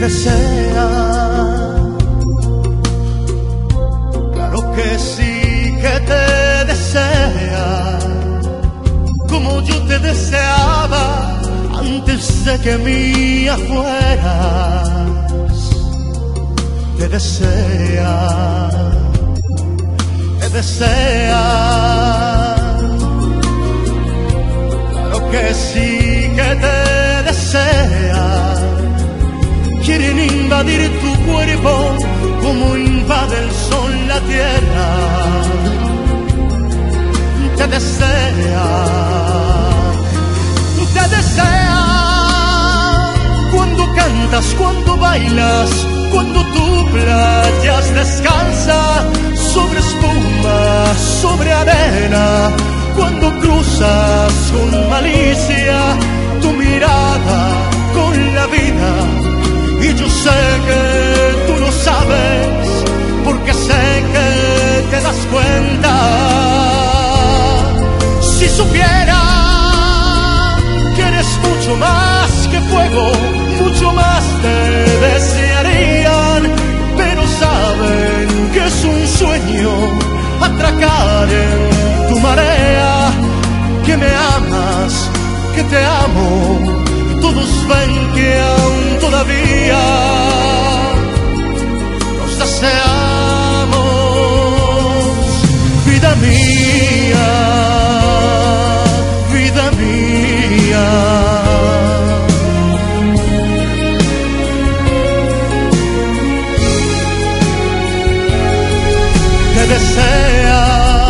desea. Claro que sí que te desea, como yo te deseaba antes de que mía fueras. Te desea, te desea. Claro que sí que te desea. Quieren invadir tu cuerpo como invade el sol la tierra. Te desea, te desea. Cuando cantas, cuando bailas, cuando tu playas descansa sobre espuma, sobre arena, cuando cruzas con malicia tu mirada con la vida. Y yo sé que tú lo sabes, porque sé que te das cuenta. Si supiera que eres mucho más que fuego, mucho más te desearían, pero saben que es un sueño atracar en tu marea. Que me amas, que te amo, todos ven que aún todavía nos deseamos. Vida mía, vida mía. Te desea.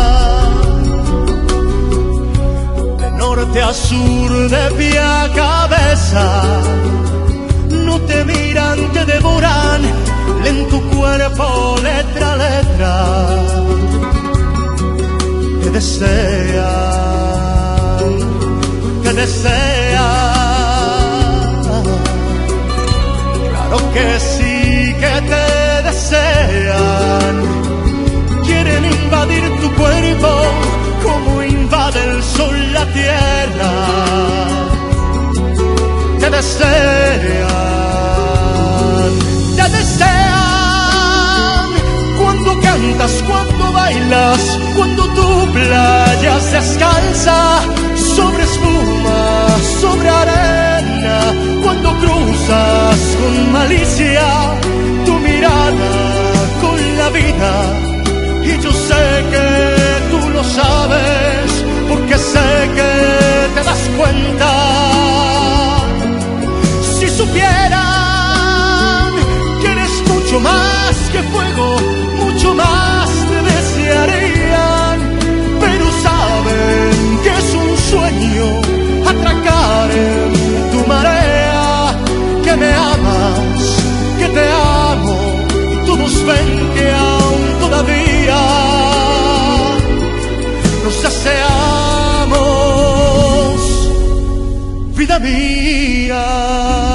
De sur, de pie a cabeza, no te miran, te devoran, leen tu cuerpo letra a letra. Te desean, te desean. Claro que sí que te desean. Quieren invadir tu cuerpo como invade el sol la tierra. Te desean, te desean. Cuando cantas, cuando bailas, cuando tu playa se descansa sobre espuma, sobre arena, cuando cruzas con malicia tu mirada con la vida. Y yo sé que tú lo sabes, porque sé que te das cuenta. Si supieran que eres mucho más que fuego, mucho más te desearían, pero saben que es un sueño atracar en tu marea. Que me amas, que te amo, y todos ven que aún todavía nos deseamos. Vida mía.